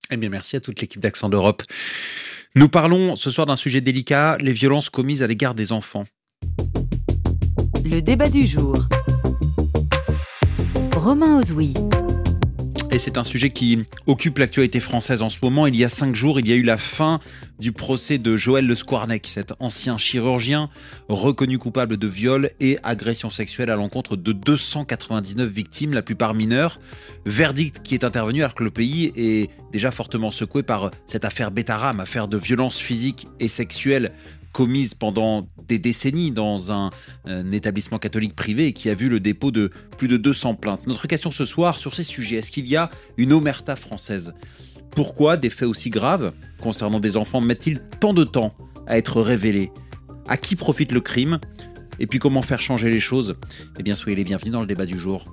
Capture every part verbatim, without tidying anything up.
Eh bien, merci à toute l'équipe d'Accent d'Europe. Nous parlons ce soir d'un sujet délicat, les violences commises à l'égard des enfants. Le débat du jour. Romain Ozoui. Et c'est un sujet qui occupe l'actualité française en ce moment. Il y a cinq jours, il y a eu la fin du procès de Joël Le Squarnec, cet ancien chirurgien reconnu coupable de viol et agression sexuelle à l'encontre de deux cent quatre-vingt-dix-neuf victimes, la plupart mineures. Verdict qui est intervenu alors que le pays est déjà fortement secoué par cette affaire Betaram, affaire de violence physique et sexuelle commise pendant des décennies dans un, un établissement catholique privé et qui a vu le dépôt de plus de deux cents plaintes. Notre question ce soir sur ces sujets, est-ce qu'il y a une omerta française ? Pourquoi des faits aussi graves concernant des enfants mettent-ils tant de temps à être révélés ? À qui profite le crime ? Et puis comment faire changer les choses ? Eh bien, soyez les bienvenus dans le débat du jour.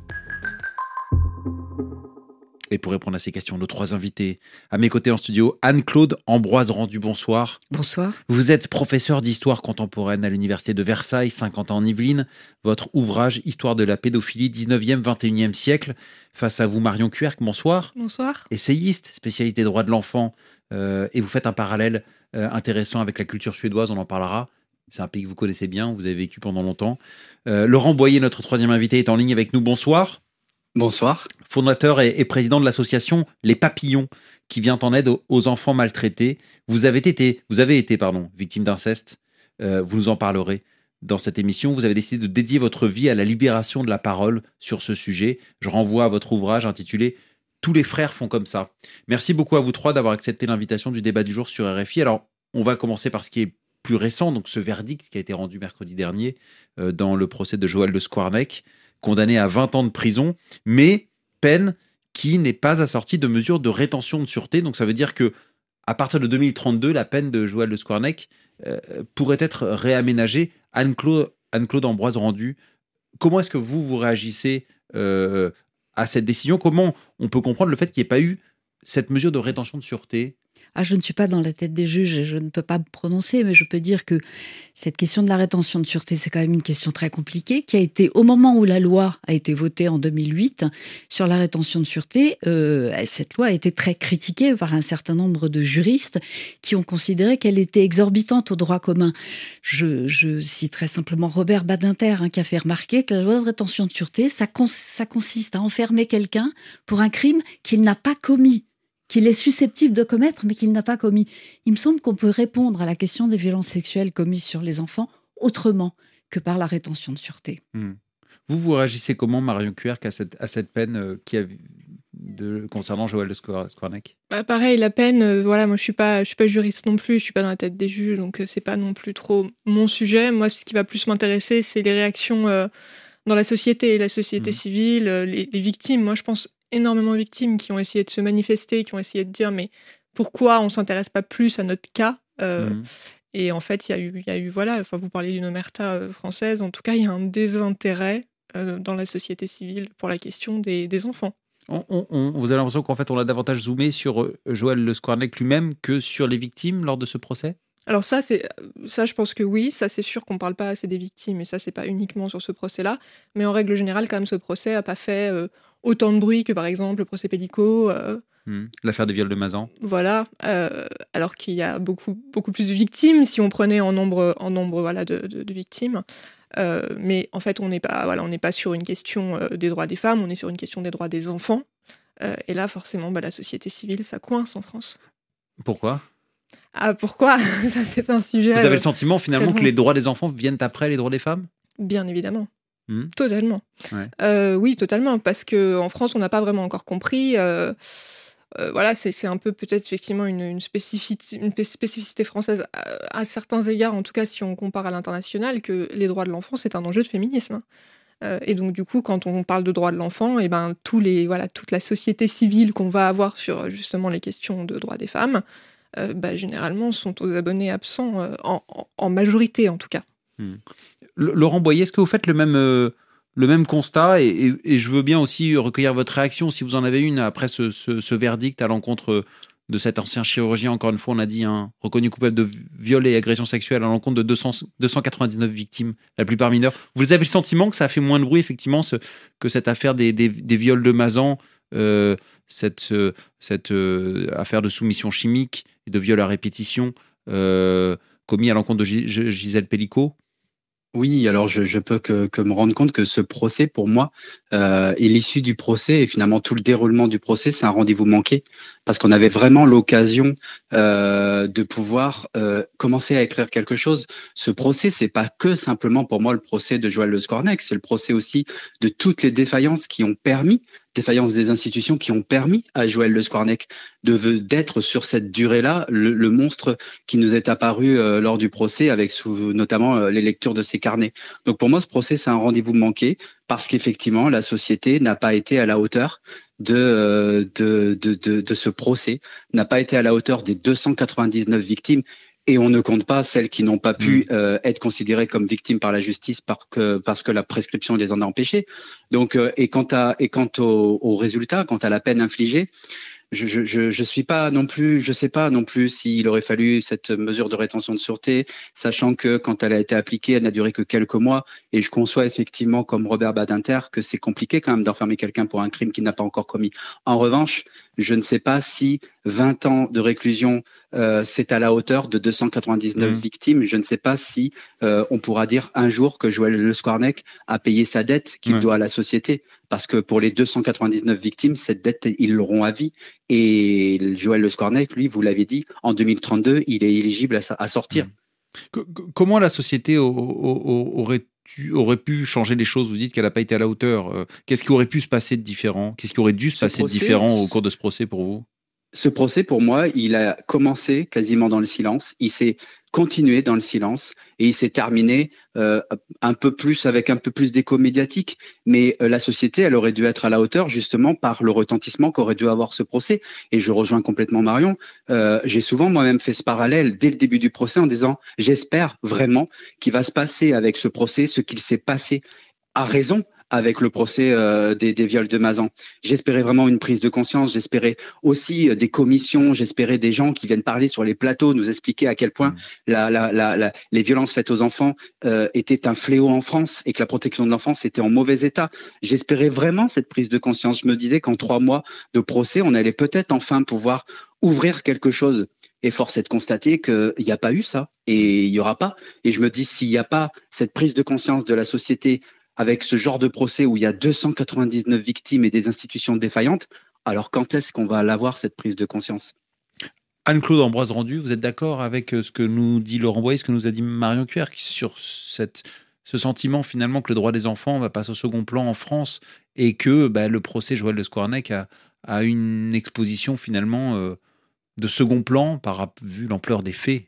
Et pour répondre à ces questions, nos trois invités. À mes côtés en studio, Anne-Claude Ambroise Rendu, bonsoir. Bonsoir. Vous êtes professeur d'histoire contemporaine à l'université de Versailles, cinquante ans en Yvelines. Votre ouvrage « Histoire de la pédophilie, dix-neuvième vingt et unième siècle ». Face à vous, Marion Cuerck, bonsoir. Bonsoir. Essayiste, spécialiste des droits de l'enfant. Euh, et vous faites un parallèle euh, intéressant avec la culture suédoise, on en parlera. C'est un pays que vous connaissez bien, vous avez vécu pendant longtemps. Euh, Laurent Boyer, notre troisième invité, est en ligne avec nous. Bonsoir. Bonsoir. Fondateur et, et président de l'association Les Papillons, qui vient en aide aux, aux enfants maltraités. Vous avez été, vous avez été pardon, victime d'inceste. Euh, vous nous en parlerez dans cette émission. Vous avez décidé de dédier votre vie à la libération de la parole sur ce sujet. Je renvoie à votre ouvrage intitulé « Tous les frères font comme ça ». Merci beaucoup à vous trois d'avoir accepté l'invitation du débat du jour sur R F I. Alors, on va commencer par ce qui est plus récent, donc ce verdict qui a été rendu mercredi dernier euh, dans le procès de Joël Le Squarnec, condamné à vingt ans de prison, mais peine qui n'est pas assortie de mesures de rétention de sûreté. Donc ça veut dire que à partir de deux mille trente-deux, la peine de Joël Le Squarnec euh, pourrait être réaménagée. Anne-Claude, Anne-Claude Ambroise Rendu, comment est-ce que vous, vous réagissez euh, à cette décision ? Comment on peut comprendre le fait qu'il n'y ait pas eu cette mesure de rétention de sûreté ? Ah, je ne suis pas dans la tête des juges et je ne peux pas me prononcer, mais je peux dire que cette question de la rétention de sûreté, c'est quand même une question très compliquée, qui a été, au moment où la loi a été votée en deux mille huit, sur la rétention de sûreté, euh, cette loi a été très critiquée par un certain nombre de juristes qui ont considéré qu'elle était exorbitante au droit commun. Je, je citerai simplement Robert Badinter, hein, qui a fait remarquer que la loi de rétention de sûreté, ça, cons- ça consiste à enfermer quelqu'un pour un crime qu'il n'a pas commis, qu'il est susceptible de commettre, mais qu'il n'a pas commis. Il me semble qu'on peut répondre à la question des violences sexuelles commises sur les enfants autrement que par la rétention de sûreté. Mmh. Vous, vous réagissez comment, Marion Cuerck, à cette, à cette peine euh, qui a, de, concernant Joël Le Squarnec ? Bah pareil, la peine, euh, voilà, moi je suis pas, je suis pas juriste non plus, je suis pas dans la tête des juges, donc euh, c'est pas non plus trop mon sujet. Moi, ce qui va plus m'intéresser, c'est les réactions euh, dans la société, la société mmh. civile, euh, les, les victimes. Moi, je pense énormément de victimes qui ont essayé de se manifester, qui ont essayé de dire mais pourquoi on s'intéresse pas plus à notre cas euh, mmh. Et en fait, il y a eu, il y a eu voilà, enfin vous parlez d'une omerta euh, française, en tout cas, il y a un désintérêt euh, dans la société civile pour la question des, des enfants. On, on, on, vous avez l'impression qu'en fait, on a davantage zoomé sur Joël Le Squarnec lui-même que sur les victimes lors de ce procès ? Alors ça, c'est, ça, je pense que oui, ça c'est sûr qu'on parle pas assez des victimes, et ça c'est pas uniquement sur ce procès-là, mais en règle générale, quand même, ce procès a pas fait euh, autant de bruit que par exemple le procès Pélico. Euh, mmh. L'affaire des viols de Mazan. Voilà, euh, alors qu'il y a beaucoup, beaucoup plus de victimes si on prenait en nombre, en nombre voilà, de, de, de victimes. Euh, mais en fait, on n'est pas, voilà, on n'est pas sur une question euh, des droits des femmes, on est sur une question des droits des enfants. Euh, et là, forcément, bah, la société civile, ça coince en France. Pourquoi ? Ah, pourquoi ? Ça, c'est un sujet... Vous avez le sentiment, finalement, que les droits des enfants viennent après les droits des femmes ? Bien évidemment. Mmh. Totalement. Ouais. Euh, oui, totalement. Parce qu'en France, on n'a pas vraiment encore compris... Euh, euh, voilà, c'est, c'est un peu peut-être effectivement une, une, spécificité, une spécificité française à, à certains égards, en tout cas si on compare à l'international, que les droits de l'enfant, c'est un enjeu de féminisme. Euh, et donc, du coup, quand on parle de droits de l'enfant, et ben, tous les, voilà, toute la société civile qu'on va avoir sur justement les questions de droits des femmes, Euh, bah, généralement sont aux abonnés absents, euh, en, en, en majorité en tout cas. Mmh. Laurent Boyer, est-ce que vous faites le même, euh, le même constat et, et, et je veux bien aussi recueillir votre réaction, si vous en avez une, après ce, ce, ce verdict à l'encontre de cet ancien chirurgien, encore une fois, on a dit, hein, reconnu coupable de viol et agression sexuelle à l'encontre de deux cents, deux cent quatre-vingt-dix-neuf victimes, la plupart mineures. Vous avez le sentiment que ça a fait moins de bruit, effectivement, ce, que cette affaire des, des, des viols de Mazan, euh, cette, euh, cette euh, affaire de soumission chimique et de viol à répétition euh, commis à l'encontre de Gis- Gisèle Pelicot? Oui, alors je, je peux que, que me rendre compte que ce procès, pour moi, euh, et l'issue du procès, et finalement tout le déroulement du procès, c'est un rendez-vous manqué, parce qu'on avait vraiment l'occasion euh, de pouvoir euh, commencer à écrire quelque chose. Ce procès, c'est pas que simplement pour moi le procès de Joël Le Scornec, c'est le procès aussi de toutes les défaillances qui ont permis, défaillances des institutions qui ont permis à Joël Le Scornec de d'être sur cette durée-là le, le monstre qui nous est apparu euh, lors du procès, avec sous, notamment euh, les lectures de ses carnets. Donc pour moi, ce procès, c'est un rendez-vous manqué, parce qu'effectivement, la société n'a pas été à la hauteur de, euh, de, de, de, de ce procès, n'a pas été à la hauteur des deux cent quatre-vingt-dix-neuf victimes. Et on ne compte pas celles qui n'ont pas pu euh, être considérées comme victimes par la justice parce que, parce que la prescription les en a empêchées. Donc, euh, et quant à, et quant au, au résultat, quant à la peine infligée, je, je, je, je suis pas non plus, je sais pas non plus s'il aurait fallu cette mesure de rétention de sûreté, sachant que quand elle a été appliquée, elle n'a duré que quelques mois. Et je conçois effectivement, comme Robert Badinter, que c'est compliqué quand même d'enfermer quelqu'un pour un crime qu'il n'a pas encore commis. En revanche, je ne sais pas si vingt ans de réclusion, euh, c'est à la hauteur de deux cent quatre-vingt-dix-neuf mmh. victimes. Je ne sais pas si euh, on pourra dire un jour que Joël Le Scornec a payé sa dette qu'il ouais. doit à la société. Parce que pour les deux cent quatre-vingt-dix-neuf victimes, cette dette, ils l'auront à vie. Et Joël Le Scornec, lui, vous l'avez dit, en deux mille trente-deux, il est éligible à, à sortir. Mmh. Comment la société aurait Tu aurais pu changer les choses? Vous dites qu'elle n'a pas été à la hauteur. Qu'est-ce qui aurait pu se passer de différent? Qu'est-ce qui aurait dû se ce passer procès, de différent au cours de ce procès pour vous? Ce procès, pour moi, il a commencé quasiment dans le silence. Il s'est continué dans le silence et il s'est terminé euh, un peu plus avec un peu plus d'écho médiatique. Mais euh, la société, elle aurait dû être à la hauteur justement par le retentissement qu'aurait dû avoir ce procès. Et je rejoins complètement Marion. Euh, j'ai souvent moi-même fait ce parallèle dès le début du procès en disant « J'espère vraiment qu'il va se passer avec ce procès ce qu'il s'est passé à raison ». Avec le procès euh, des, des viols de Mazan. J'espérais vraiment une prise de conscience, j'espérais aussi euh, des commissions, j'espérais des gens qui viennent parler sur les plateaux, nous expliquer à quel point mmh. la, la, la, la, les violences faites aux enfants euh, étaient un fléau en France et que la protection de l'enfance était en mauvais état. J'espérais vraiment cette prise de conscience. Je me disais qu'en trois mois de procès, on allait peut-être enfin pouvoir ouvrir quelque chose. Et force est de constater qu'il n'y a pas eu ça et il n'y aura pas. Et je me dis, s'il n'y a pas cette prise de conscience de la société avec ce genre de procès où il y a deux cent quatre-vingt-dix-neuf victimes et des institutions défaillantes, alors quand est-ce qu'on va l'avoir, cette prise de conscience? Anne-Claude Ambroise Rendu, vous êtes d'accord avec ce que nous dit Laurent Boyer, ce que nous a dit Marion Cuerck sur cette, ce sentiment finalement que le droit des enfants va passer au second plan en France et que bah, le procès Joël Le Scornec a, a une exposition finalement euh, de second plan par vu l'ampleur des faits?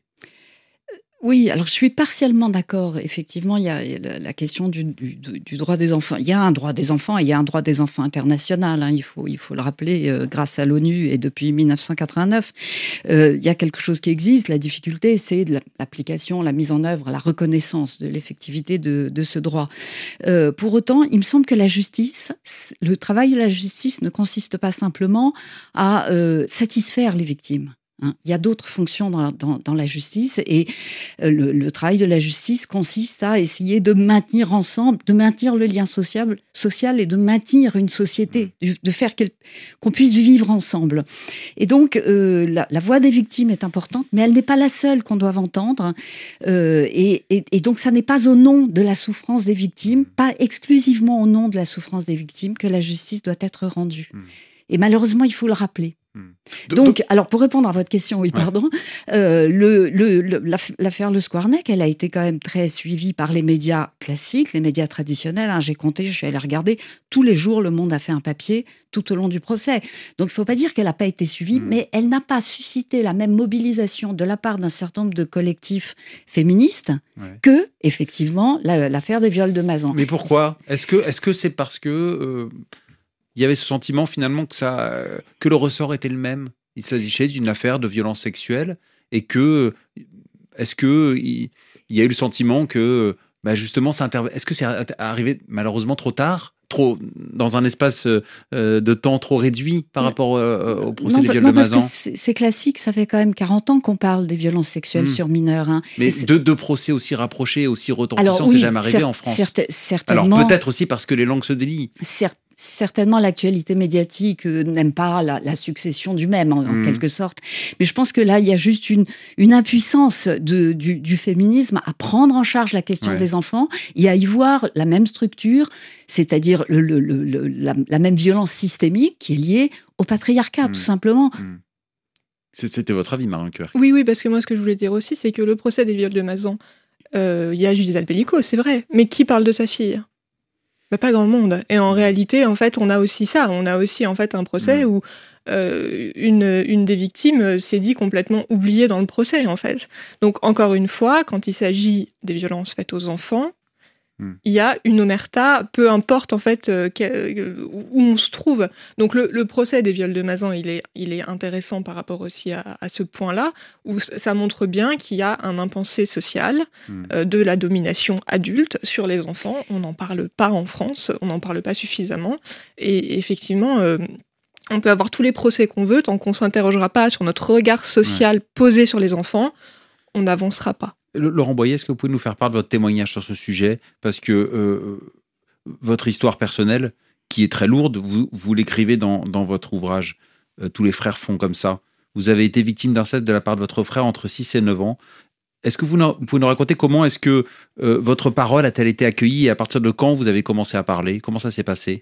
Oui, alors je suis partiellement d'accord. Effectivement, il y a la question du, du, du droit des enfants. Il y a un droit des enfants et il y a un droit des enfants international. Hein, il faut, il faut le rappeler, euh, grâce à l'ONU et depuis mille neuf cent quatre-vingt-neuf, euh, il y a quelque chose qui existe. La difficulté, c'est de l'application, la mise en œuvre, la reconnaissance de l'effectivité de, de ce droit. Euh, pour autant, il me semble que la justice, le travail de la justice ne consiste pas simplement à euh, satisfaire les victimes. Hein, il y a d'autres fonctions dans la, dans, dans la justice et euh, le, le travail de la justice consiste à essayer de maintenir ensemble, de maintenir le lien social, social et de maintenir une société, de, de faire qu'on puisse vivre ensemble. Et donc, euh, la, la voix des victimes est importante, mais elle n'est pas la seule qu'on doit entendre. Euh, et, et, et donc, ça n'est pas au nom de la souffrance des victimes, pas exclusivement au nom de la souffrance des victimes que la justice doit être rendue. Mmh. Et malheureusement, il faut le rappeler. Donc, alors pour répondre à votre question, oui, pardon, ouais. euh, le, le, le, l'affaire Le Scornec, elle a été quand même très suivie par les médias classiques, les médias traditionnels. Hein, j'ai compté, je suis allée regarder, tous les jours, Le Monde a fait un papier tout au long du procès. Donc, il ne faut pas dire qu'elle n'a pas été suivie, mmh. mais elle n'a pas suscité la même mobilisation de la part d'un certain nombre de collectifs féministes ouais. que, effectivement, la, l'affaire des viols de Mazan. Mais pourquoi ? Est-ce que, est-ce que c'est parce que... Euh... il y avait ce sentiment finalement que, ça, que le ressort était le même. Il s'agissait d'une affaire de violence sexuelle et que, est-ce qu'il y a eu le sentiment que, bah justement, ça interv... est-ce que c'est arrivé malheureusement trop tard, trop, dans un espace euh, de temps trop réduit par rapport euh, au procès non, des viols non, de Mazan? Parce que c'est, c'est classique, ça fait quand même quarante ans qu'on parle des violences sexuelles mmh. sur mineurs. Hein. Mais deux, deux procès aussi rapprochés, aussi retentissants, oui, c'est jamais arrivé cer- en France. Certes, certainement. Alors peut-être aussi parce que les langues se délient. Certes. certainement l'actualité médiatique euh, n'aime pas la, la succession du même, en, en mmh. quelque sorte. Mais je pense que là, il y a juste une, une impuissance de, du, du féminisme à prendre en charge la question ouais. des enfants et à y voir la même structure, c'est-à-dire le, le, le, le, la, la même violence systémique qui est liée au patriarcat, mmh. tout simplement. Mmh. C'était votre avis, Marion Querc? Oui, oui, parce que moi, ce que je voulais dire aussi, c'est que le procès des viols de Mazan, il euh, y a Gisèle Pellicot, c'est vrai, mais qui parle de sa fille? Bah, pas grand monde. Et en réalité, en fait, on a aussi ça. On a aussi en fait un procès mmh. où euh, une, une des victimes s'est dit complètement oubliée dans le procès, en fait. Donc, encore une fois, quand il s'agit des violences faites aux enfants, il mmh. y a une omerta, peu importe en fait euh, où on se trouve. Donc le, le procès des viols de Mazan, il est, il est intéressant par rapport aussi à, à ce point-là, où ça montre bien qu'il y a un impensé social mmh. euh, de la domination adulte sur les enfants. On n'en parle pas en France, on n'en parle pas suffisamment. Et effectivement, euh, on peut avoir tous les procès qu'on veut, tant qu'on ne s'interrogera pas sur notre regard social ouais. posé sur les enfants, on n'avancera pas. Laurent Boyer, est-ce que vous pouvez nous faire part de votre témoignage sur ce sujet? Parce que euh, votre histoire personnelle, qui est très lourde, vous, vous l'écrivez dans, dans votre ouvrage. Euh, Tous les frères font comme ça. Vous avez été victime d'inceste de la part de votre frère entre six et neuf ans. Est-ce que vous, vous pouvez nous raconter comment est-ce que euh, votre parole a-t-elle été accueillie et à partir de quand vous avez commencé à parler? Comment ça s'est passé?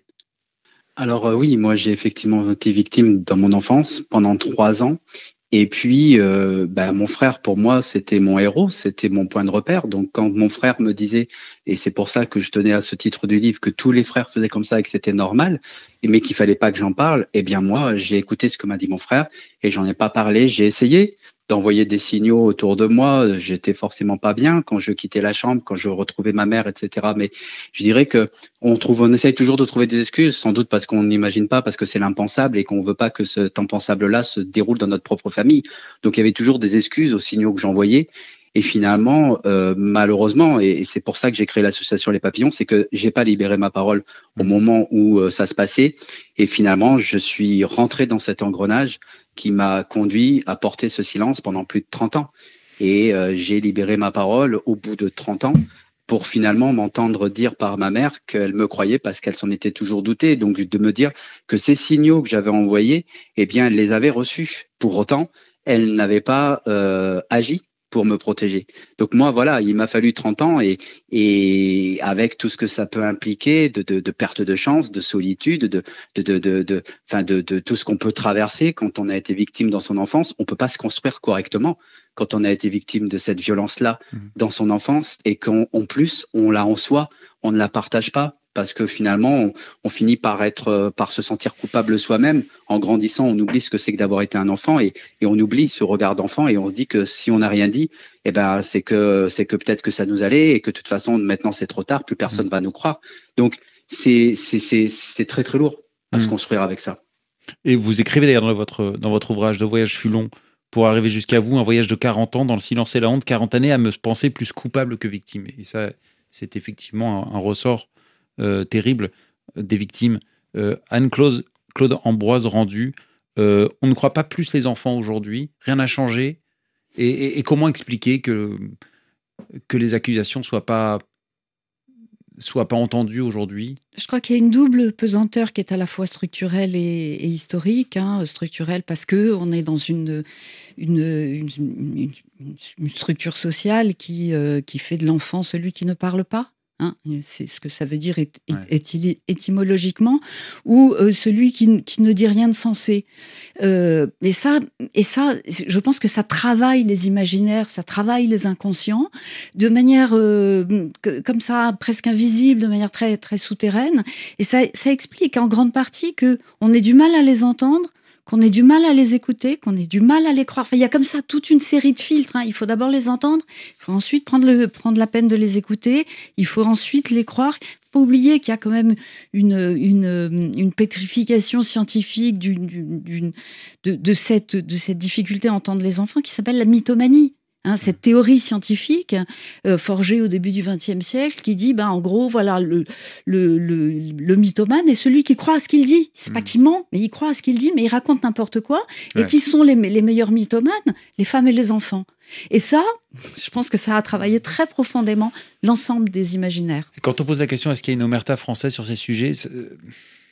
Alors euh, oui, moi j'ai effectivement été victime dans mon enfance pendant trois ans. Et puis, euh, bah, mon frère, pour moi, c'était mon héros, c'était mon point de repère. Donc, quand mon frère me disait, et c'est pour ça que je tenais à ce titre du livre, que tous les frères faisaient comme ça et que c'était normal, mais qu'il fallait pas que j'en parle, eh bien moi, j'ai écouté ce que m'a dit mon frère et j'en ai pas parlé. J'ai essayé d'envoyer des signaux autour de moi. J'étais forcément pas bien quand je quittais la chambre, quand je retrouvais ma mère, et cetera. Mais je dirais que on trouve, on essaye toujours de trouver des excuses, sans doute parce qu'on n'imagine pas, parce que c'est l'impensable et qu'on veut pas que cet impensable-là se déroule dans notre propre famille. Donc il y avait toujours des excuses aux signaux que j'envoyais. Et finalement, euh, malheureusement, et, et c'est pour ça que j'ai créé l'association Les Papillons, c'est que j'ai pas libéré ma parole au moment où euh, ça se passait. Et finalement, je suis rentré dans cet engrenage qui m'a conduit à porter ce silence pendant plus de trente ans. Et euh, j'ai libéré ma parole au bout de trente ans pour finalement m'entendre dire par ma mère qu'elle me croyait parce qu'elle s'en était toujours doutée. Donc de me dire que ces signaux que j'avais envoyés, eh bien, elle les avait reçus. Pour autant, elle n'avait pas euh, agi pour me protéger. Donc moi, voilà, il m'a fallu trente ans et, et avec tout ce que ça peut impliquer de, de, de perte de chance, de solitude, de, de, de, de, de, enfin de, de tout ce qu'on peut traverser quand on a été victime dans son enfance, on peut pas se construire correctement quand on a été victime de cette violence-là mmh. dans son enfance et qu'en en plus, on l'a en soi, on ne la partage pas. Parce que finalement, on, on finit par être, par se sentir coupable soi-même. En grandissant, on oublie ce que c'est que d'avoir été un enfant et, et on oublie ce regard d'enfant et on se dit que si on n'a rien dit, eh ben c'est que c'est que peut-être que ça nous allait et que de toute façon maintenant c'est trop tard, plus personne mmh. va nous croire. Donc c'est c'est c'est c'est très très lourd à mmh. se construire avec ça. Et vous écrivez d'ailleurs dans votre dans votre ouvrage De voyage fut long pour arriver jusqu'à vous, un voyage de quarante ans dans le silence et la honte, quarante années à me penser plus coupable que victime. Et ça, c'est effectivement un, un ressort. Euh, terrible euh, des victimes. Euh, Anne-Claude Claude Ambroise Rendu, euh, on ne croit pas plus les enfants aujourd'hui, rien n'a changé. Et, et, et comment expliquer que, que les accusations ne soient pas, soient pas entendues aujourd'hui? Je crois qu'il y a une double pesanteur qui est à la fois structurelle et, et historique. Hein. Structurelle parce qu'on est dans une, une, une, une, une structure sociale qui, euh, qui fait de l'enfant celui qui ne parle pas. Hein, c'est ce que ça veut dire éty- ouais. éty- étymologiquement, ou euh, celui qui, qui ne dit rien de sensé. Euh, et, ça, et ça, je pense que ça travaille les imaginaires, ça travaille les inconscients, de manière euh, que, comme ça, presque invisible, de manière très, très souterraine. Et ça, ça explique en grande partie qu'on ait du mal à les entendre, qu'on ait du mal à les écouter, qu'on ait du mal à les croire. Enfin, il y a comme ça toute une série de filtres. Hein. Il faut d'abord les entendre, il faut ensuite prendre, le, prendre la peine de les écouter, il faut ensuite les croire. Il ne faut pas oublier qu'il y a quand même une, une, une pétrification scientifique d'une, d'une, de, de, cette, de cette difficulté à entendre les enfants qui s'appelle la mythomanie. Hein, cette théorie scientifique euh, forgée au début du vingtième siècle qui dit, ben, en gros, voilà, le, le, le, le mythomane est celui qui croit à ce qu'il dit. C'est mmh. pas qu'il ment, mais il croit à ce qu'il dit, mais il raconte n'importe quoi. Ouais. Et qui sont les, les meilleurs mythomanes? Les femmes et les enfants. Et ça, je pense que ça a travaillé très profondément l'ensemble des imaginaires. Quand on pose la question, est-ce qu'il y a une omerta française sur ces sujets,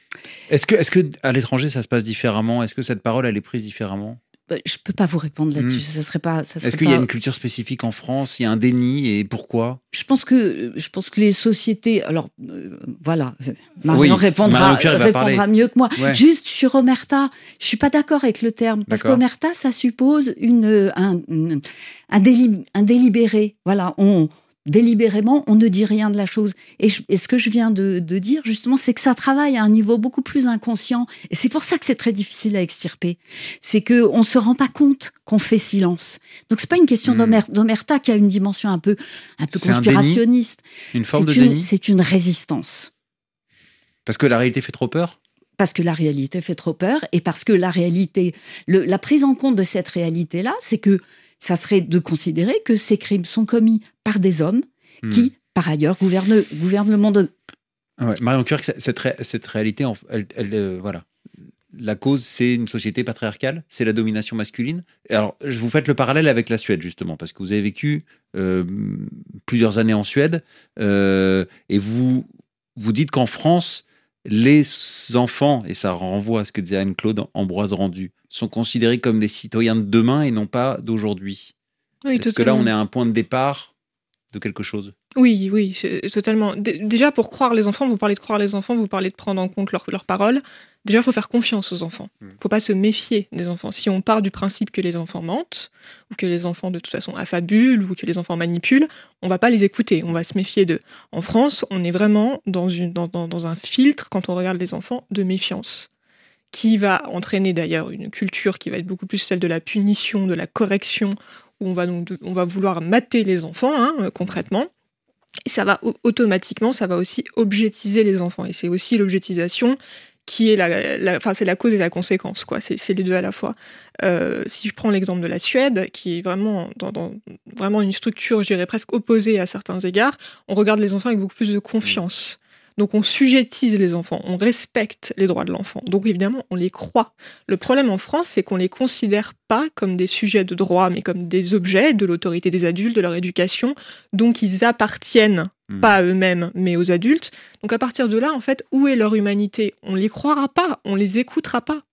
Est-ce que, est-ce que à l'étranger, ça se passe différemment? Est-ce que cette parole, elle est prise différemment? Je ne peux pas vous répondre là-dessus. Mmh. Ça serait pas, ça serait Est-ce qu'il pas... y a une culture spécifique en France? Il y a un déni et pourquoi? Je pense que, je pense que les sociétés... Alors, euh, voilà, Marion Oui, répondra, Marion Pierre va répondra parler. mieux que moi. Ouais. Juste sur omerta, je ne suis pas d'accord avec le terme. Parce D'accord. qu'omerta, ça suppose une, un, une- un, déli- un délibéré. Voilà, on... Délibérément, on ne dit rien de la chose. Et, je- et ce que je viens de, de dire, justement, c'est que ça travaille à un niveau beaucoup plus inconscient. Et c'est pour ça que c'est très difficile à extirper. C'est qu'on ne se rend pas compte qu'on fait silence. Donc, c'est pas une question Hmm. d'omer- d'omerta qui a une dimension un peu, un peu C'est un conspirationniste. Une forme C'est de une, déni? c'est une résistance. Parce que la réalité fait trop peur? Parce que la réalité fait trop peur et parce que la réalité, le- la prise en compte de cette réalité-là, c'est que ça serait de considérer que ces crimes sont commis par des hommes Hmm. qui, par ailleurs, gouvernent, gouvernent le monde. Ah ouais. Marion Curie, cette, ré- cette réalité, en- elle, elle, euh, voilà. La cause, c'est une société patriarcale, c'est la domination masculine. Et alors, je vous faites le parallèle avec la Suède, justement, parce que vous avez vécu euh, plusieurs années en Suède, euh, et vous, vous dites qu'en France, les enfants, et ça renvoie à ce que disait Anne-Claude Ambroise Rendu, sont considérés comme des citoyens de demain et non pas d'aujourd'hui. Oui, Est-ce que là, totalement. on est à un point de départ de quelque chose? Oui, oui, c'est- totalement. D- déjà, pour croire les enfants, vous parlez de croire les enfants, vous parlez de prendre en compte leurs leurs paroles. Déjà, il faut faire confiance aux enfants. Il Mm. ne faut pas se méfier des enfants. Si on part du principe que les enfants mentent, ou que les enfants, de toute façon, affabulent, ou que les enfants manipulent, on ne va pas les écouter. On va se méfier d'eux. En France, on est vraiment dans, une, dans, dans, dans un filtre, quand on regarde les enfants, de méfiance, qui va entraîner d'ailleurs une culture qui va être beaucoup plus celle de la punition, de la correction, où on va, donc, on va vouloir mater les enfants, hein, euh, concrètement. Et ça va au- automatiquement, ça va aussi objetiser les enfants. Et c'est aussi l'objetisation qui est la, la, enfin, c'est la cause et la conséquence, quoi. C'est, c'est les deux à la fois. Euh, si je prends l'exemple de la Suède, qui est vraiment dans, dans vraiment une structure, je dirais presque opposée à certains égards, on regarde les enfants avec beaucoup plus de confiance. Donc on sujettise les enfants, on respecte les droits de l'enfant. Donc évidemment, on les croit. Le problème en France, c'est qu'on les considère pas comme des sujets de droit, mais comme des objets de l'autorité des adultes, de leur éducation. Donc ils appartiennent Hmm. pas à eux-mêmes, mais aux adultes. Donc à partir de là, en fait, où est leur humanité? On les croira pas, on les écoutera pas.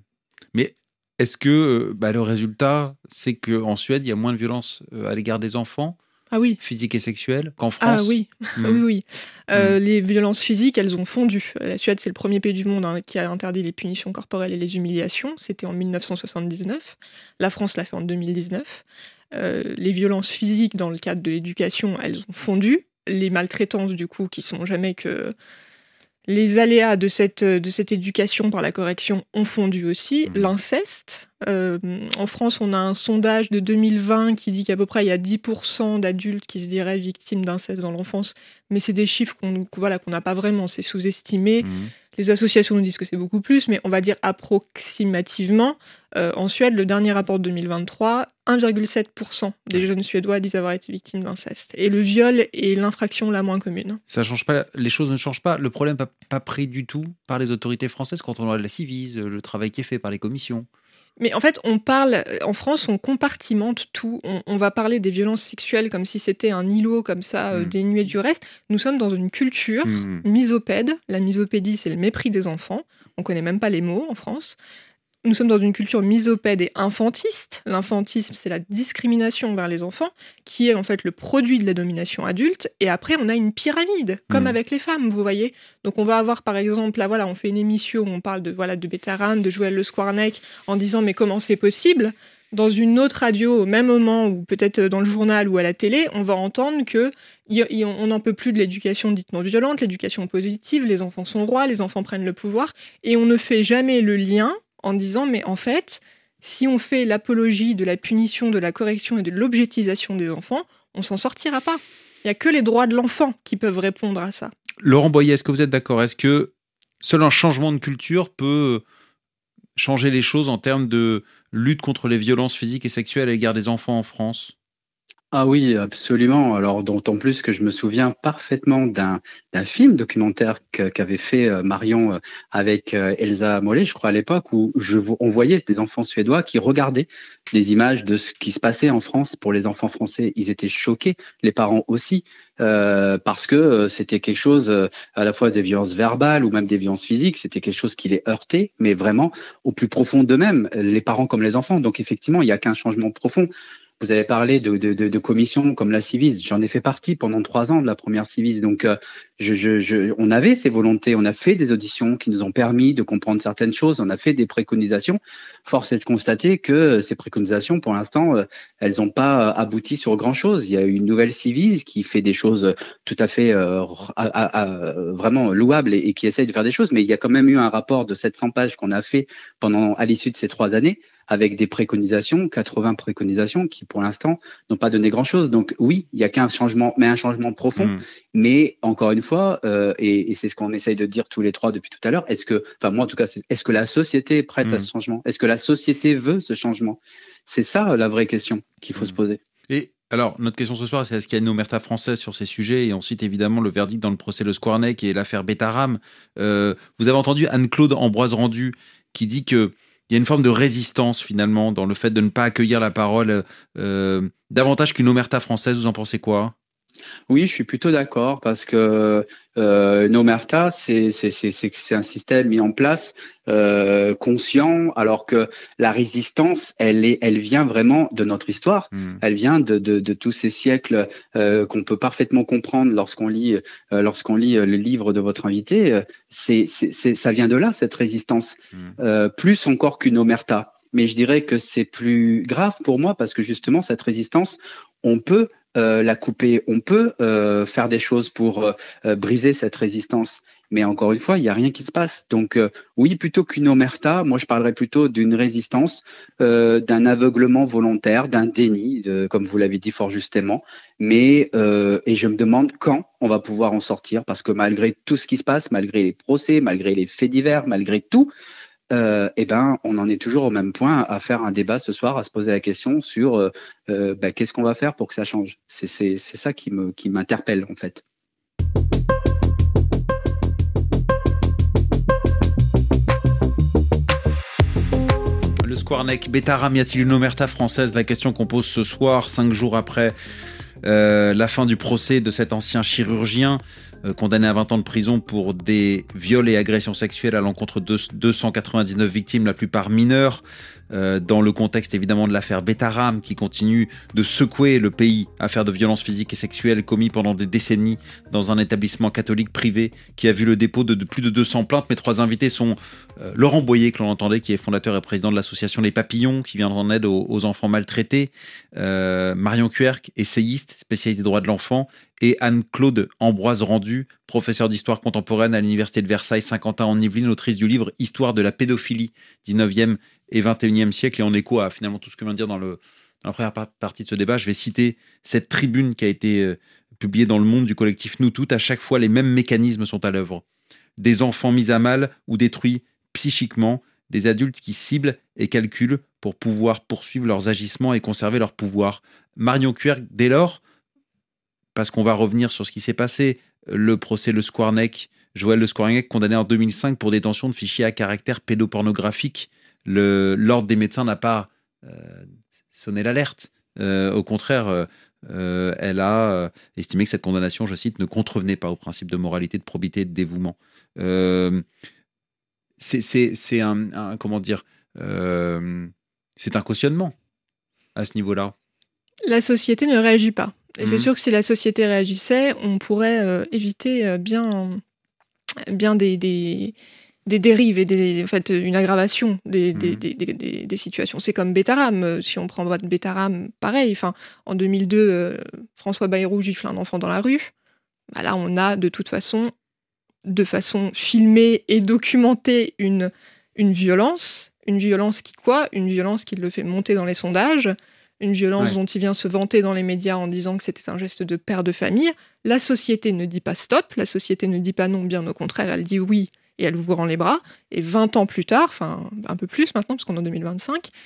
Mais est-ce que euh, bah, le résultat, c'est qu'en Suède, il y a moins de violence euh, à l'égard des enfants, Ah oui. physiques et sexuelles, qu'en Ah France? oui, Hmm. oui, oui. Euh, Mm. Les violences physiques, elles ont fondu. La Suède, c'est le premier pays du monde hein, qui a interdit les punitions corporelles et les humiliations. C'était en mille neuf cent soixante-dix-neuf. La France l'a fait en deux mille dix-neuf. Euh, les violences physiques, dans le cadre de l'éducation, elles ont fondu. Les maltraitances, du coup, qui sont jamais que les aléas de cette, de cette éducation par la correction ont fondu aussi. Mhm. L'inceste. Euh, en France, on a un sondage de deux mille vingt qui dit qu'à peu près il y a dix pour cent d'adultes qui se diraient victimes d'inceste dans l'enfance. Mais c'est des chiffres qu'on voilà, qu'on n'a pas vraiment, c'est sous-estimé. Mhm. Les associations nous disent que c'est beaucoup plus, mais on va dire approximativement. Euh, en Suède, le dernier rapport de deux mille vingt-trois, un virgule sept pour cent des jeunes Suédois disent avoir été victimes d'inceste. Et le viol est l'infraction la moins commune. Ça change pas, les choses ne changent pas. Le problème n'est pas, pas pris du tout par les autorités françaises quand on regarde la Civise, le travail qui est fait par les commissions. Mais en fait, on parle, en France, on compartimente tout. On, on va parler des violences sexuelles comme si c'était un îlot comme ça, euh, Mm. dénué du reste. Nous sommes dans une culture Mhm. misopède. La misopédie, c'est le mépris des enfants. On connaît même pas les mots en France. Nous sommes dans une culture misopède et infantiste. L'infantisme, c'est la discrimination vers les enfants, qui est en fait le produit de la domination adulte. Et après, on a une pyramide, comme Mm. avec les femmes, vous voyez. Donc on va avoir, par exemple, là, voilà, on fait une émission où on parle de, voilà, de Bétaran, de Joël Le Squarnec, en disant mais comment c'est possible? Dans une autre radio, au même moment, ou peut-être dans le journal ou à la télé, on va entendre que y- y- on n'en peut plus de l'éducation dite non violente, l'éducation positive, les enfants sont rois, les enfants prennent le pouvoir, et on ne fait jamais le lien en disant mais en fait, si on fait l'apologie de la punition, de la correction et de l'objectisation des enfants, on s'en sortira pas. Il n'y a que les droits de l'enfant qui peuvent répondre à ça. Laurent Boyer, est-ce que vous êtes d'accord? Est-ce que seul un changement de culture peut changer les choses en termes de lutte contre les violences physiques et sexuelles à l'égard des enfants en France? Ah oui, absolument. Alors, d'autant plus que je me souviens parfaitement d'un d'un film documentaire que- qu'avait fait euh, Marion euh, avec euh, Elsa Mollet, je crois à l'époque, où je, vo- on voyait des enfants suédois qui regardaient des images de ce qui se passait en France pour les enfants français. Ils étaient choqués, les parents aussi, euh, parce que euh, c'était quelque chose euh, à la fois des violences verbales ou même des violences physiques. C'était quelque chose qui les heurtait, mais vraiment au plus profond d'eux-mêmes, les parents comme les enfants. Donc effectivement, il n'y a qu'un changement profond. Vous avez parlé de, de, de, de commissions comme la Civis. J'en ai fait partie pendant trois ans de la première Civis. Donc, euh, je, je, je, on avait ces volontés. On a fait des auditions qui nous ont permis de comprendre certaines choses. On a fait des préconisations. Force est de constater que ces préconisations, pour l'instant, euh, elles n'ont pas abouti sur grand-chose. Il y a une nouvelle Civis qui fait des choses tout à fait euh, à, à, à, vraiment louables et, et qui essaye de faire des choses. Mais il y a quand même eu un rapport de sept cents pages qu'on a fait pendant à l'issue de ces trois années, avec des préconisations, quatre-vingts préconisations qui, pour l'instant, n'ont pas donné grand-chose. Donc oui, il y a qu'un changement, mais un changement profond. Mmh. Mais encore une fois, euh, et, et c'est ce qu'on essaye de dire tous les trois depuis tout à l'heure, est-ce que, enfin moi en tout cas, c'est- est-ce que la société est prête Mmh. à ce changement? Est-ce que la société veut ce changement? C'est ça la vraie question qu'il faut Mmh. se poser. Et alors, notre question ce soir, c'est est-ce qu'il y a une omerta française sur ces sujets? Et ensuite, évidemment, le verdict dans le procès Le Squarnec et l'affaire Betaram. Euh, vous avez entendu Anne-Claude Ambroise-Rendu qui dit que il y a une forme de résistance, finalement, dans le fait de ne pas accueillir la parole euh, davantage qu'une omerta française. Vous en pensez quoi? Oui, je suis plutôt d'accord parce que euh, l'omerta, c'est c'est c'est c'est c'est un système mis en place euh, conscient, alors que la résistance, elle est elle vient vraiment de notre histoire. Mmh. Elle vient de de, de tous ces siècles euh, qu'on peut parfaitement comprendre lorsqu'on lit euh, lorsqu'on lit euh, le livre de votre invité. Euh, C'est c'est c'est ça vient de là cette résistance, Mmh. euh, plus encore qu'une omerta. Mais je dirais que c'est plus grave pour moi parce que justement cette résistance, on peut euh, la couper, on peut euh, faire des choses pour euh, briser cette résistance. Mais encore une fois, il n'y a rien qui se passe. Donc euh, oui, plutôt qu'une omerta, moi je parlerais plutôt d'une résistance, euh, d'un aveuglement volontaire, d'un déni, de, comme vous l'avez dit fort justement. Mais euh, et je me demande quand on va pouvoir en sortir, parce que malgré tout ce qui se passe, malgré les procès, malgré les faits divers, malgré tout, euh, eh ben, on en est toujours au même point à faire un débat ce soir, à se poser la question sur euh, euh, bah, qu'est-ce qu'on va faire pour que ça change. C'est c'est c'est ça qui me qui m'interpelle en fait. Le Squarnec, Betaram, y a-t-il une omerta française? La question qu'on pose ce soir, cinq jours après euh, la fin du procès de cet ancien chirurgien euh, condamné à vingt ans de prison pour des viols et agressions sexuelles à l'encontre de deux cent quatre-vingt-dix-neuf victimes, la plupart mineures, euh, dans le contexte évidemment de l'affaire Betaram qui continue de secouer le pays, affaire de violences physiques et sexuelles commis pendant des décennies dans un établissement catholique privé qui a vu le dépôt de, de plus de deux cents plaintes. Mes trois invités sont euh, Laurent Boyer, que l'on entendait, qui est fondateur et président de l'association Les Papillons, qui vient en aide aux, aux enfants maltraités, euh, Marion Querc, essayiste, spécialiste des droits de l'enfant, et Anne-Claude Ambroise-Rendu, professeure d'histoire contemporaine à l'université de Versailles Saint-Quentin en Yvelines, autrice du livre Histoire de la pédophilie, dix-neuvième et vingt et unième siècle. Et en écho à finalement tout ce que vient de dire dans, le, dans la première partie de ce débat, je vais citer cette tribune qui a été euh, publiée dans Le Monde du collectif Nous Toutes. À chaque fois, les mêmes mécanismes sont à l'œuvre. Des enfants mis à mal ou détruits psychiquement, des adultes qui ciblent et calculent pour pouvoir poursuivre leurs agissements et conserver leur pouvoir. Marion Querc, dès lors, parce qu'on va revenir sur ce qui s'est passé, le procès Le Squarnec, Joël Le Squarnec, condamné en deux mille cinq pour détention de fichiers à caractère pédopornographique. Le, l'ordre des médecins n'a pas euh, sonné l'alerte. Euh, au contraire, euh, euh, elle a euh, estimé que cette condamnation, je cite, ne contrevenait pas au principe de moralité, de probité et de dévouement. Euh, c'est, c'est, c'est un, un, comment dire, euh, c'est un cautionnement à ce niveau-là. La société ne réagit pas. Et Mmh. c'est sûr que si la société réagissait, on pourrait euh, éviter euh, bien, bien des, des, des dérives et des, en fait, une aggravation des, Mmh. des, des, des, des, des situations. C'est comme Betaram. Si on prend Betaram, pareil. Enfin, en deux mille deux, euh, François Bayrou gifle un enfant dans la rue. Bah là, on a de toute façon, de façon filmée et documentée, une, une violence. Une violence qui quoi? Une violence qui le fait monter dans les sondages. Une violence Ouais. dont il vient se vanter dans les médias en disant que c'était un geste de père de famille. La société ne dit pas stop, la société ne dit pas non, bien au contraire, elle dit oui et elle vous rend les bras. Et vingt ans plus tard, enfin un peu plus maintenant, parce qu'on est en deux mille vingt-cinq,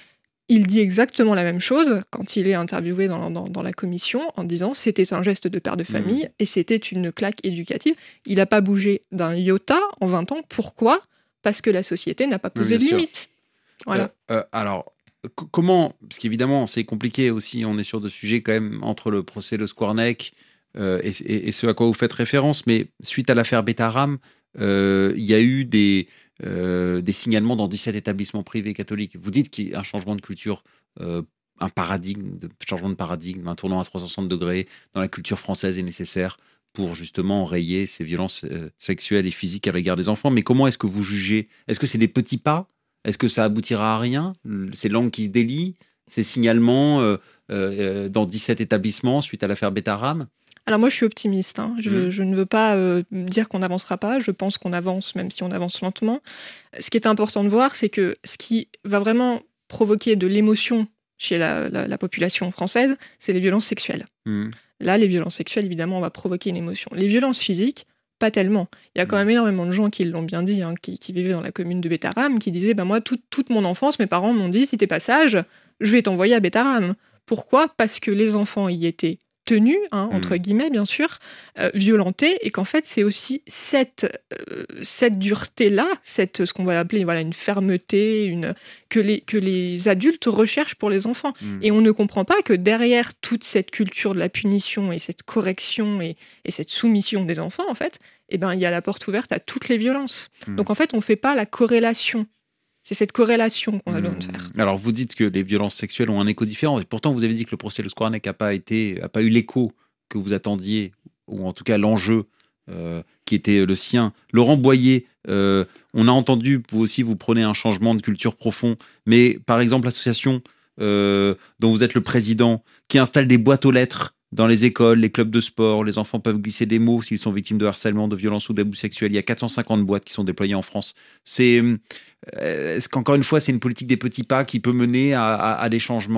il dit exactement la même chose quand il est interviewé dans, dans, dans la commission en disant c'était un geste de père de famille mmh. et c'était une claque éducative. Il n'a pas bougé d'un iota en vingt ans. Pourquoi ? Parce que la société n'a pas posé oui, de limite. Voilà. Euh, euh, alors, c- comment, parce qu'évidemment c'est compliqué aussi, on est sur deux sujets quand même entre le procès Le Squarnec euh, et, et, et ce à quoi vous faites référence, mais suite à l'affaire Betaram, il euh, y a eu des... Euh, des signalements dans dix-sept établissements privés catholiques. Vous dites qu'il y a un changement de culture, euh, un paradigme, de, changement de paradigme, un tournant à trois cent soixante degrés dans la culture française est nécessaire pour justement enrayer ces violences euh, sexuelles et physiques à l'égard des enfants. Mais comment est-ce que vous jugez ? Est-ce que c'est des petits pas ? Est-ce que ça aboutira à rien ? Ces langues qui se délient ? Ces signalements euh, euh, dans dix-sept établissements suite à l'affaire Betaram ? Alors moi, je suis optimiste. Hein. Je, mmh. je ne veux pas euh, dire qu'on n'avancera pas. Je pense qu'on avance, même si on avance lentement. Ce qui est important de voir, c'est que ce qui va vraiment provoquer de l'émotion chez la, la, la population française, c'est les violences sexuelles. Mmh. Là, les violences sexuelles, évidemment, on va provoquer une émotion. Les violences physiques, pas tellement. Il y a quand même énormément de gens qui l'ont bien dit, hein, qui, qui vivaient dans la commune de Betaram, qui disaient bah, « moi, tout, toute mon enfance, mes parents m'ont dit « si t'es pas sage, je vais t'envoyer à Betaram ». Pourquoi ? Parce que les enfants y étaient tenus, hein, entre mmh. guillemets bien sûr, euh, violentés, et qu'en fait c'est aussi cette, euh, cette dureté-là, cette, ce qu'on va appeler voilà, une fermeté, une, que, les, que les adultes recherchent pour les enfants. Mmh. Et on ne comprend pas que derrière toute cette culture de la punition et cette correction et, et cette soumission des enfants, en fait, eh ben, il y a la porte ouverte à toutes les violences. Mmh. Donc en fait on ne fait pas la corrélation. C'est cette corrélation qu'on a besoin de faire. Alors, vous dites que les violences sexuelles ont un écho différent. Et pourtant, vous avez dit que le procès Le Squarnec n'a pas, été, a pas eu l'écho que vous attendiez, ou en tout cas l'enjeu euh, qui était le sien. Laurent Boyer, euh, on a entendu, vous aussi, vous prenez un changement de culture profond. Mais par exemple, l'association euh, dont vous êtes le président, qui installe des boîtes aux lettres dans les écoles, les clubs de sport, les enfants peuvent glisser des mots s'ils sont victimes de harcèlement, de violence ou d'abus sexuels. Il y a quatre cent cinquante boîtes qui sont déployées en France. C'est, est-ce qu'encore une fois, c'est une politique des petits pas qui peut mener à, à, à des changements ?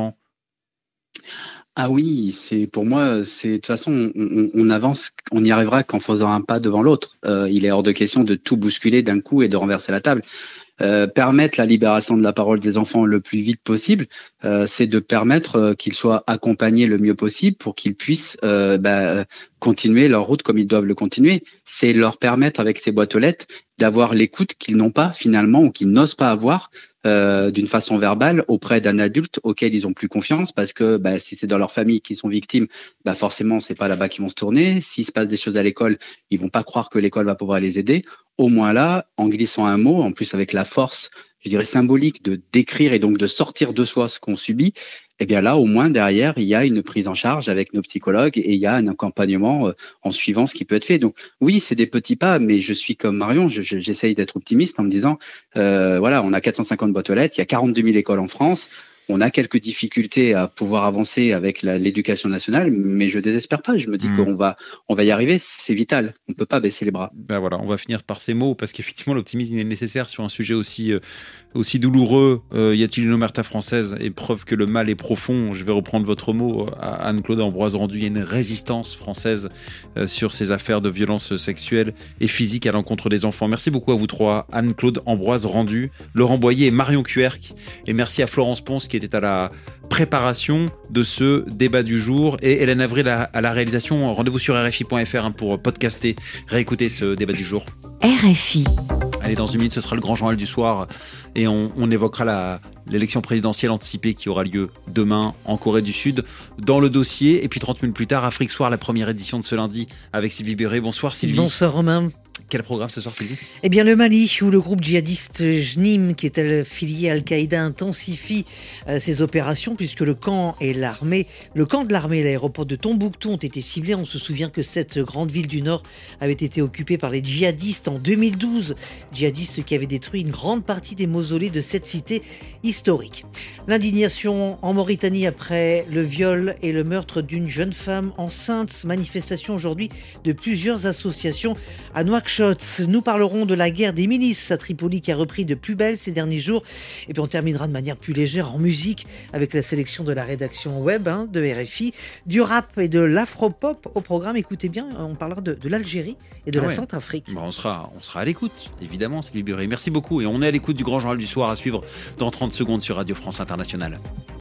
Ah oui, c'est pour moi, c'est de toute façon, on, on avance, on n'y arrivera qu'en faisant un pas devant l'autre. Euh, il est hors de question de tout bousculer d'un coup et de renverser la table. Euh, permettre la libération de la parole des enfants le plus vite possible, euh, c'est de permettre euh, qu'ils soient accompagnés le mieux possible pour qu'ils puissent euh, bah, continuer leur route comme ils doivent le continuer. C'est leur permettre avec ces boîtes aux lettres d'avoir l'écoute qu'ils n'ont pas finalement ou qu'ils n'osent pas avoir euh, d'une façon verbale auprès d'un adulte auquel ils ont plus confiance parce que bah, si c'est dans leur famille qu'ils sont victimes, bah forcément c'est pas là-bas qu'ils vont se tourner. S'il se passe des choses à l'école, ils vont pas croire que l'école va pouvoir les aider. Au moins là, en glissant un mot, en plus avec la force, je dirais symbolique de décrire et donc de sortir de soi ce qu'on subit, eh bien là, au moins derrière, il y a une prise en charge avec nos psychologues et il y a un accompagnement euh, en suivant ce qui peut être fait. Donc oui, c'est des petits pas, mais je suis comme Marion, je, je, j'essaye d'être optimiste en me disant, euh, voilà, on a quatre cent cinquante boîtes aux lettres, il y a quarante-deux mille écoles en France. On a quelques difficultés à pouvoir avancer avec la, l'éducation nationale, mais je désespère pas. Je me dis mmh. qu'on va, on va y arriver. C'est vital. On peut pas baisser les bras. Ben voilà, on va finir par ces mots parce qu'effectivement, l'optimisme est nécessaire sur un sujet aussi, euh, aussi douloureux. Euh, y a-t-il une omerta française et preuve que le mal est profond ? Je vais reprendre votre mot, Anne-Claude Ambroise Rendu. Il y a une résistance française euh, sur ces affaires de violences sexuelles et physiques à l'encontre des enfants. Merci beaucoup à vous trois, Anne-Claude Ambroise Rendu, Laurent Boyer et Marion Cuerck. Et merci à Florence Ponce qui était à la préparation de ce débat du jour et Hélène Avril à, à la réalisation. Rendez-vous sur R F I point F R hein, pour podcaster, réécouter ce débat du jour. R F I. Allez, dans une minute, ce sera le grand journal du soir et on, on évoquera la, l'élection présidentielle anticipée qui aura lieu demain en Corée du Sud dans le dossier. Et puis trente minutes plus tard, Afrique Soir, la première édition de ce lundi avec Sylvie Béret. Bonsoir Sylvie. Bonsoir Romain. Quel programme ce soir, Sylvie ? Eh bien, le Mali, où le groupe djihadiste Jnim, qui est affilié à Al-Qaïda, intensifie euh, ses opérations, puisque le camp et l'armée, le camp de l'armée et l'aéroport de Tombouctou ont été ciblés. On se souvient que cette grande ville du Nord avait été occupée par les djihadistes en deux mille douze. Djihadistes qui avaient détruit une grande partie des mausolées de cette cité historique. L'indignation en Mauritanie après le viol et le meurtre d'une jeune femme enceinte. Manifestation aujourd'hui de plusieurs associations à Nouakchott. Dark Shots, nous parlerons de la guerre des milices à Tripoli qui a repris de plus belle ces derniers jours. Et puis on terminera de manière plus légère en musique avec la sélection de la rédaction web hein, de R F I, du rap et de l'afropop au programme. Écoutez bien, on parlera de, de l'Algérie et de ah la ouais. Centrafrique. Bon, on, sera, on sera à l'écoute, évidemment, Sylvie Burry. Merci beaucoup. Et on est à l'écoute du Grand Journal du Soir à suivre dans trente secondes sur Radio France Internationale.